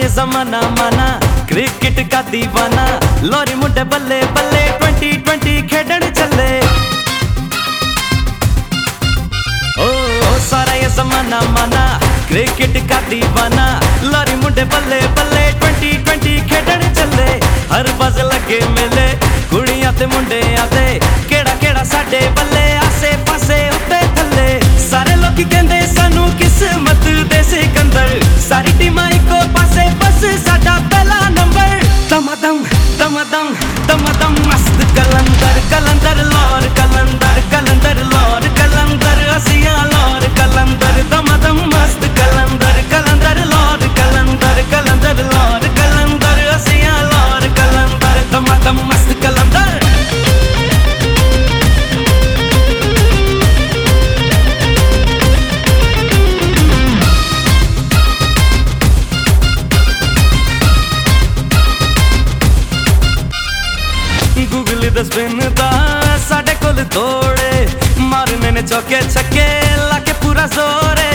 जमाना माना क्रिकेट का दीवाना लॉरी मुंडे बल्ले बल्ले 2020 खेडन चले। ओ सारा ये जमाना माना क्रिकेट का दीवाना लॉरी मुंडे बल्ले बल्ले 2020 खेडन चले। हर बज लगे मेले कुड़ियां ते मुंडे आते केड़ा केड़ा साडे बल्ले आसे पासे उत्ते थल्ले। सारे लोग कहंदे सानू किस्मत दे सिकंदर सारी टीमां इको पासे बस साडा पहला नंबर। दमादम दमादम दमादम मस्त कलंदर कलंदर लौर कलंदर कलंदर लौर कलंदर असिया लौर कलंदर दमादम मस्त कलंदर कलंदर लौर कलंदर कलंदर लौर कलंदर असिया लौर कलंदर दमादम मस्त कलंदर। गूगल दसबिन दा साडे कोल तोड़े मारने ने चौके छक्के लाके पूरा जोरे।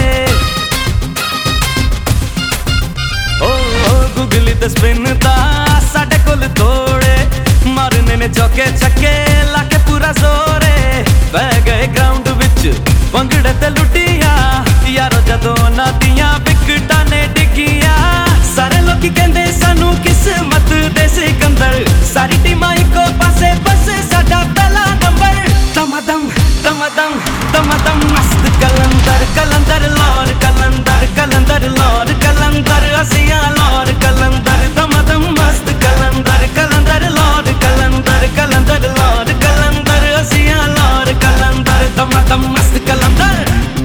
ओ गूगल दसबिन दा साडे कोल तोड़े मारने ने चौके छक्के लाके पूरा जोरे। बह गए ग्राउंड विच पंगड़े ते लुटिया यारो जदों ना दियां विकटां ने डिगिया। सारे लोग कहंदे सानू किस्मत दे सिकंदर सारी टीमां इको पासे बस साडा पहला नंबर। दमादम दमादम दमादम मस्त कलंदर कलंदर लौर कलंदर कलंदर लौर कलंदर असिया लौर कलंदर दमादम मस्त कलंदर कलंदर लौर कलंदर कलंदर लौर कलंदर असिया लौर कलंदर दमादम मस्त कलंदर।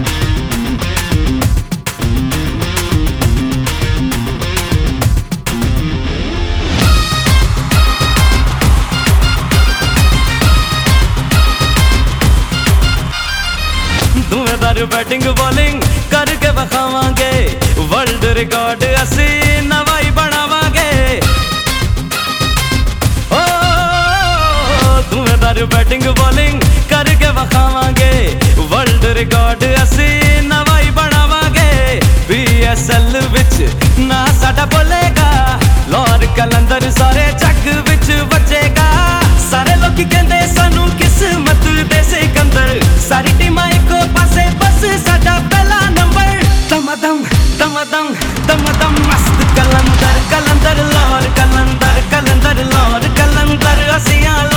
धुएंदार बैटिंग बॉलिंग करके बखावांगे वर्ल्ड रिकॉर्ड असी नवाई बनावांगे। ओ धुएंदार बैटिंग बॉलिंग करके बखावांगे वर्ल्ड रिकॉर्ड असी नवाई बनावांगे। PSL विच ना साडा बोलेगा लौर कलंदर सारे जग विच बचेगा। सारे लोग कहंदे सानू किस्मत दे सिकंदर सारी टीमां इको पासे बस साडा पहला नंबर। दमादम दमादम दमादम मस्त कलंदर कलंदर लौर कलंदर कलंदर लौर कलंदर असिया